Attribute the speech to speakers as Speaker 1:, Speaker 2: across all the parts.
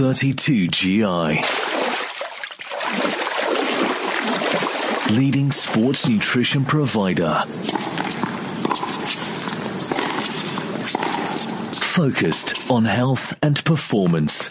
Speaker 1: 32GI. Leading sports nutrition provider. Focused on health and performance.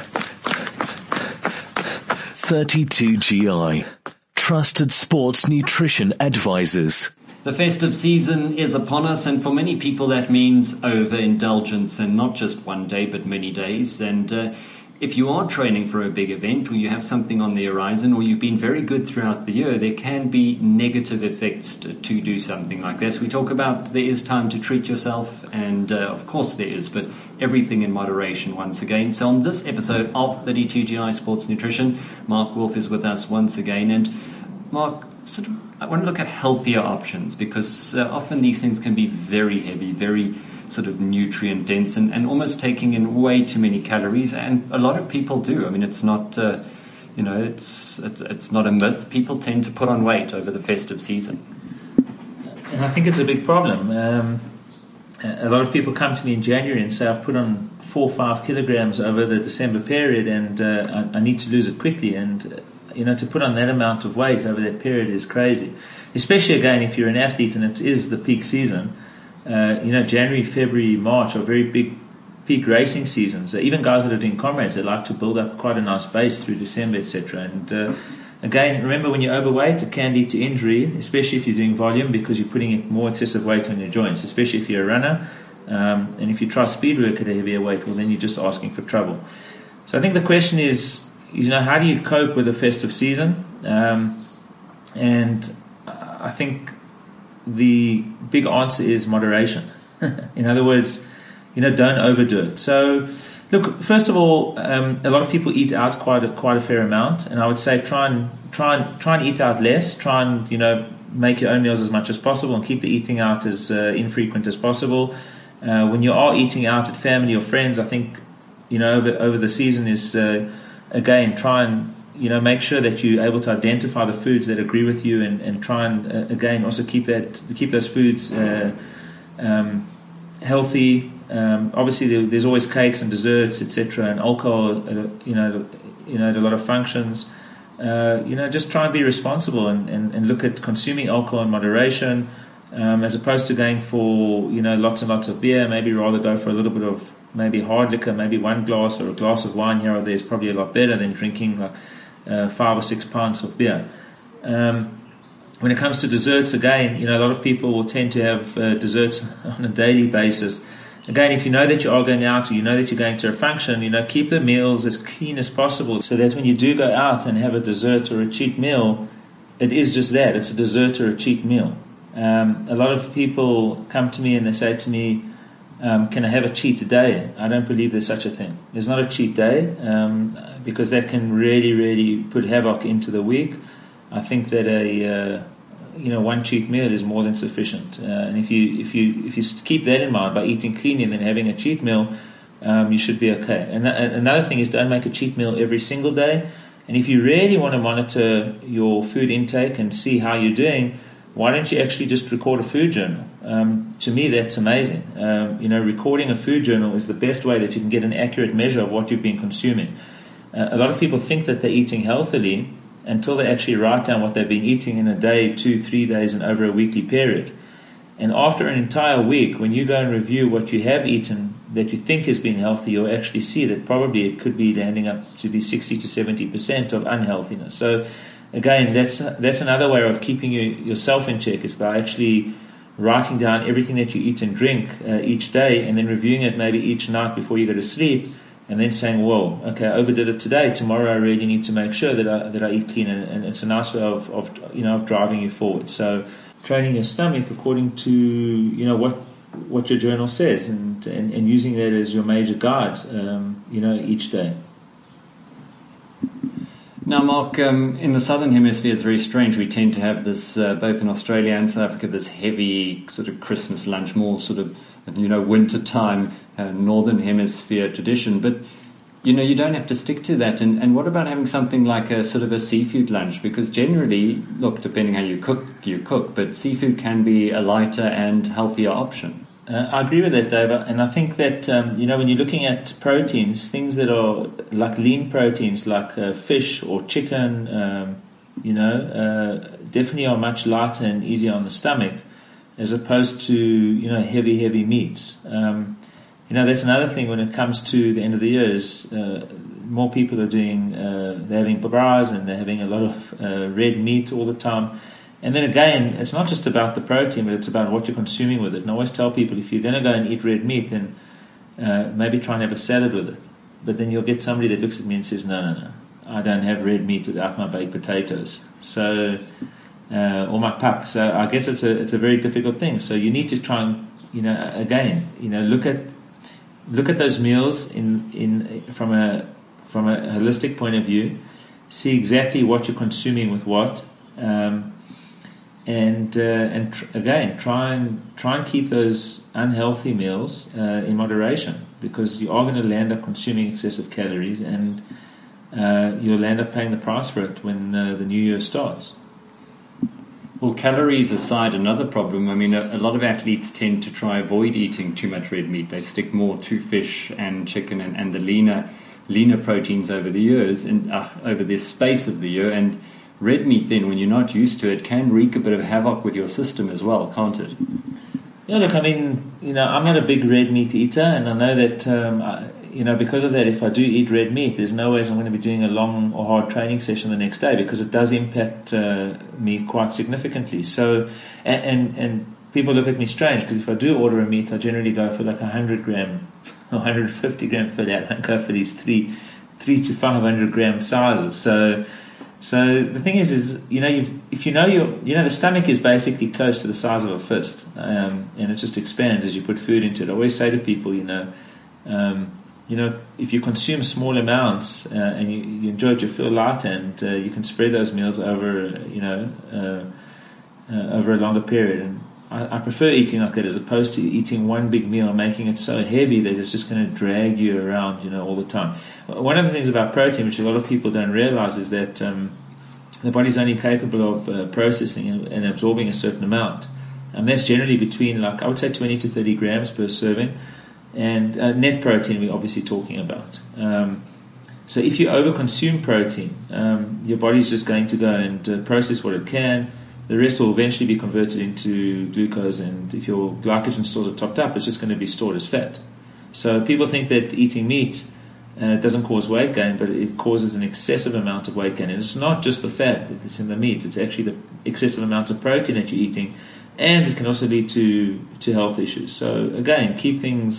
Speaker 1: 32GI. Trusted sports nutrition advisors.
Speaker 2: The festive season is upon us, and for many people that means overindulgence, and not just one day but many days. And if you are training for a big event, or you have something on the horizon, or you've been very good throughout the year, there can be negative effects to do something like this. We talk about there is time to treat yourself, and of course there is, but everything in moderation once again. So on this episode of 32GI Sports Nutrition, Mark Wolf is with us once again. And Mark, I want to look at healthier options, because often these things can be very heavy, very sort of nutrient dense, and almost taking in way too many calories. And a lot of people do. I mean, it's not, it's not a myth. People tend to put on weight over the festive season.
Speaker 3: And I think it's a big problem. A lot of people come to me in January and say, I've put on 4 or 5 kilograms over the December period, and I need to lose it quickly. And to put on that amount of weight over that period is crazy. Especially, again, if you're an athlete and it is the peak season. January, February, March are very big peak racing seasons. Even guys that are doing comrades, they like to build up quite a nice base through December, etc. And again, remember, when you're overweight, it can lead to injury, especially if you're doing volume, because you're putting more excessive weight on your joints, especially if you're a runner. And if you try speed work at a heavier weight, well, then you're just asking for trouble. So I think the question is, how do you cope with the festive season? And I think the big answer is moderation. In other words, don't overdo it. So, look, first of all, a lot of people eat out quite a fair amount, and I would say try and eat out less. Try and make your own meals as much as possible, and keep the eating out as infrequent as possible. When you are eating out at family or friends, I think over the season is again, try and make sure that you're able to identify the foods that agree with you, and try and again also keep those foods healthy. Obviously, there's always cakes and desserts, etc., and alcohol. At a lot of functions. Just try and be responsible and look at consuming alcohol in moderation, as opposed to going for lots and lots of beer. Maybe rather go for a little bit of maybe hard liquor, maybe one glass or a glass of wine here or there is probably a lot better than drinking like 5 or 6 pints of beer. When it comes to desserts, again, a lot of people will tend to have desserts on a daily basis. Again, if you know that you are going out, or that you're going to a function, keep the meals as clean as possible, so that when you do go out and have a dessert or a cheat meal, it is just that, it's a dessert or a cheat meal. A lot of people come to me and they say to me, can I have a cheat day? I don't believe there's such a thing. There's not a cheat day, because that can really, really put havoc into the week. I think that one cheat meal is more than sufficient. And if you keep that in mind by eating cleanly and then having a cheat meal, you should be okay. And another thing is, don't make a cheat meal every single day. And if you really want to monitor your food intake and see how you're doing, why don't you actually just record a food journal? To me, that's amazing. Recording a food journal is the best way that you can get an accurate measure of what you've been consuming. A lot of people think that they're eating healthily until they actually write down what they've been eating in a day, 2, 3 days, and over a weekly period. And after an entire week, when you go and review what you have eaten that you think has been healthy, you'll actually see that probably it could be landing up to be 60 to 70% of unhealthiness. So again, that's another way of keeping yourself in check, is by actually writing down everything that you eat and drink each day, and then reviewing it maybe each night before you go to sleep, and then saying, whoa, okay, I overdid it today. Tomorrow I really need to make sure that I eat clean, and it's a nice way of driving you forward. So training your stomach according to what your journal says, and using that as your major guide, each day.
Speaker 2: Now, Mark, in the Southern Hemisphere, it's very strange. We tend to have this, both in Australia and South Africa, this heavy sort of Christmas lunch, more sort of, winter time, Northern Hemisphere tradition. But, you don't have to stick to that. And what about having something like a sort of a seafood lunch? Because generally, look, depending how you cook, but seafood can be a lighter and healthier option.
Speaker 3: I agree with that, Dave, and I think that when you're looking at proteins, things that are like lean proteins, like fish or chicken, definitely are much lighter and easier on the stomach, as opposed to heavy meats. That's another thing when it comes to the end of the year is more people are doing they're having bras and they're having a lot of red meat all the time. And then again, it's not just about the protein, but it's about what you're consuming with it. And I always tell people, if you're going to go and eat red meat, then maybe try and have a salad with it. But then you'll get somebody that looks at me and says, no, I don't have red meat without my baked potatoes. So, or my pap. So I guess it's a very difficult thing. So you need to try and, look at those meals from a holistic point of view, see exactly what you're consuming with what. Again, try and keep those unhealthy meals in moderation, because you are going to land up consuming excessive calories, and you'll end up paying the price for it when the new year starts.
Speaker 2: Well, calories aside, another problem, I mean, a lot of athletes tend to try avoid eating too much red meat. They stick more to fish and chicken and the leaner proteins over the years and over this space of the year. And red meat, then, when you're not used to it, can wreak a bit of havoc with your system as well, can't it?
Speaker 3: Yeah, look, I mean, I'm not a big red meat eater, and I know that, because of that, if I do eat red meat, there's no ways I'm going to be doing a long or hard training session the next day, because it does impact me quite significantly. So, and people look at me strange, because if I do order a meat, I generally go for like 100 gram or 150 gram fillet. I don't go for these 3 to 500 gram sizes. So the thing is the stomach is basically close to the size of a fist, and it just expands as you put food into it. I always say to people, if you consume small amounts and you enjoy it, you feel light, and you can spread those meals over over a longer period. And I prefer eating like that as opposed to eating one big meal and making it so heavy that it's just going to drag you around, all the time. One of the things about protein, which a lot of people don't realize, is that the body's only capable of processing and absorbing a certain amount. And that's generally between, I would say, 20 to 30 grams per serving. And net protein we're obviously talking about. So if you overconsume protein, your body's just going to go and process what it can. The rest will eventually be converted into glucose, and if your glycogen stores are topped up, it's just going to be stored as fat. So people think that eating meat doesn't cause weight gain, but it causes an excessive amount of weight gain. And it's not just the fat that's in the meat, it's actually the excessive amount of protein that you're eating, and it can also lead to health issues. So again, keep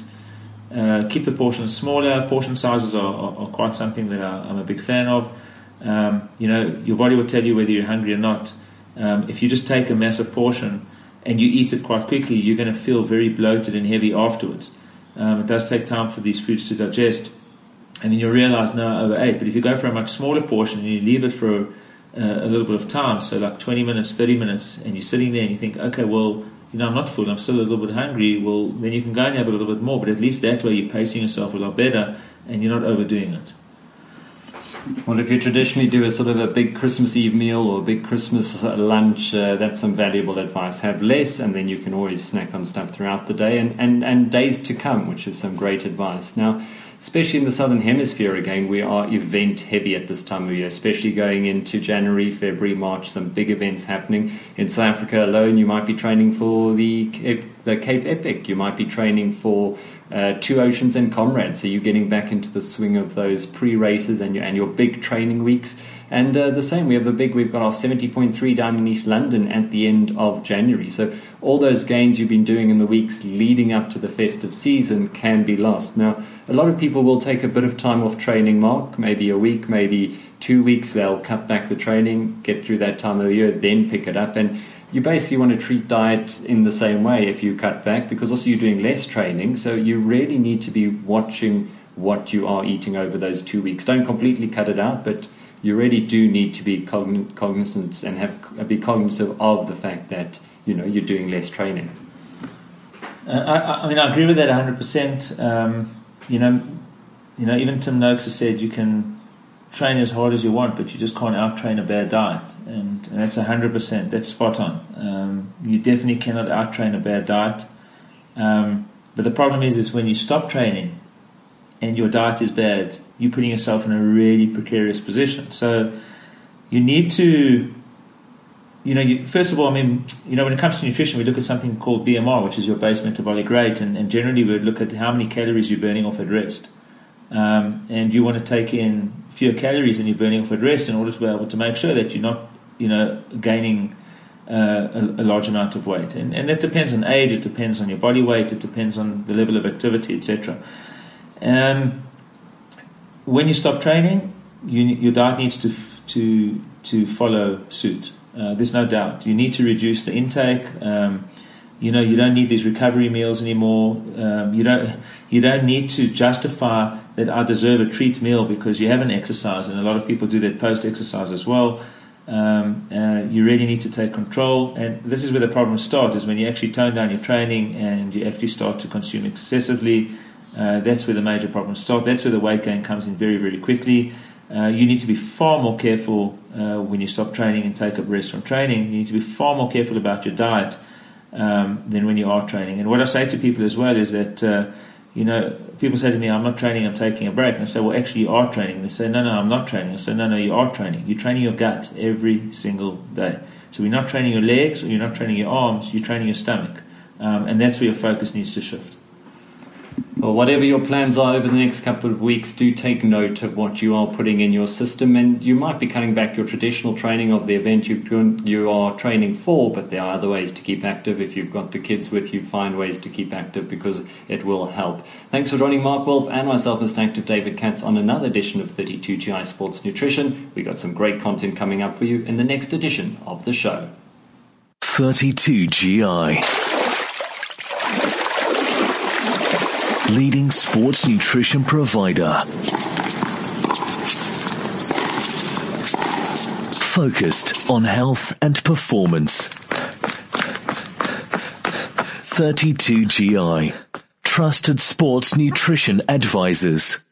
Speaker 3: the portions smaller. Portion sizes are quite something that I'm a big fan of. Your body will tell you whether you're hungry or not. If you just take a massive portion and you eat it quite quickly, you're going to feel very bloated and heavy afterwards. It does take time for these foods to digest, and then you'll realize, no, I overate. But if you go for a much smaller portion and you leave it for a little bit of time, so like 20 minutes, 30 minutes, and you're sitting there and you think, okay, well, I'm not full, I'm still a little bit hungry, well, then you can go and have a little bit more, but at least that way you're pacing yourself a lot better and you're not overdoing it.
Speaker 2: Well, if you traditionally do a sort of a big Christmas Eve meal or a big Christmas lunch, that's some valuable advice. Have less, and then you can always snack on stuff throughout the day and days to come, which is some great advice. Now, especially in the Southern Hemisphere again, we are event heavy at this time of year, especially going into January, February, March, some big events happening. In South Africa alone, you might be training for the Cape Epic, you might be training for Two Oceans and Comrades, so you're getting back into the swing of those pre-races and your big training weeks. And the same, we've got our 70.3 down in East London at the end of January. So all those gains you've been doing in the weeks leading up to the festive season can be lost. Now, a lot of people will take a bit of time off training, Mark, maybe a week, maybe 2 weeks. They'll cut back the training, get through that time of the year, then pick it up. And you basically want to treat diet in the same way if you cut back, because also you're doing less training. So you really need to be watching what you are eating over those 2 weeks. Don't completely cut it out, but you really do need to be cognizant and be cognizant of the fact that you're doing less training.
Speaker 3: I agree with that 100%. Even Tim Noakes has said you can train as hard as you want, but you just can't out-train a bad diet, and that's 100%. That's spot on. You definitely cannot out-train a bad diet. But the problem is when you stop training and your diet is bad, you're putting yourself in a really precarious position. So you need to, first of all, when it comes to nutrition, we look at something called BMR, which is your base metabolic rate, and generally we look at how many calories you're burning off at rest. And you want to take in fewer calories than you're burning off at rest in order to be able to make sure that you're not, gaining a large amount of weight. And that depends on age, it depends on your body weight, it depends on the level of activity, etc. When you stop training, your diet needs to follow suit. There's no doubt. You need to reduce the intake. You don't need these recovery meals anymore. You don't need to justify that I deserve a treat meal because you haven't exercised, and a lot of people do that post-exercise as well. You really need to take control, and this is where the problems start, is when you actually tone down your training and you actually start to consume excessively. That's where the major problems start. That's where the weight gain comes in very, very quickly. You need to be far more careful when you stop training and take a rest from training. You need to be far more careful about your diet than when you are training. And what I say to people as well is that, people say to me, I'm not training, I'm taking a break. And I say, well, actually you are training. And they say, no, I'm not training. I say, no, you are training. You're training your gut every single day. So we're not training your legs or you're not training your arms, you're training your stomach. And that's where your focus needs to shift.
Speaker 2: Well, whatever your plans are over the next couple of weeks, do take note of what you are putting in your system, and you might be cutting back your traditional training of the event you are training for, but there are other ways to keep active. If you've got the kids with you, find ways to keep active because it will help. Thanks for joining Mark Wolf and myself, Mr. Active David Katz, on another edition of 32GI Sports Nutrition. We got some great content coming up for you in the next edition of the show.
Speaker 1: 32GI. Leading sports nutrition provider. Focused on health and performance. 32GI. Trusted sports nutrition advisors.